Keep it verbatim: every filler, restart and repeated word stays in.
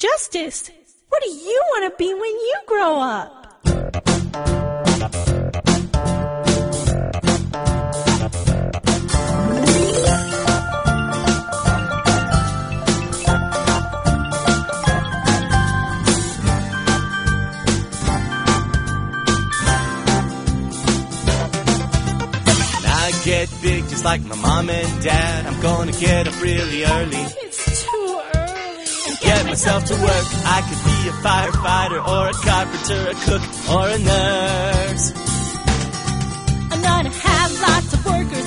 Justice, what do you want to be when you grow up? Get big just like my mom and dad. I'm gonna get up really early. It's too early. And get myself to work. I could be a firefighter or a carpenter, a cook or a nurse. I'm gonna have lots of workers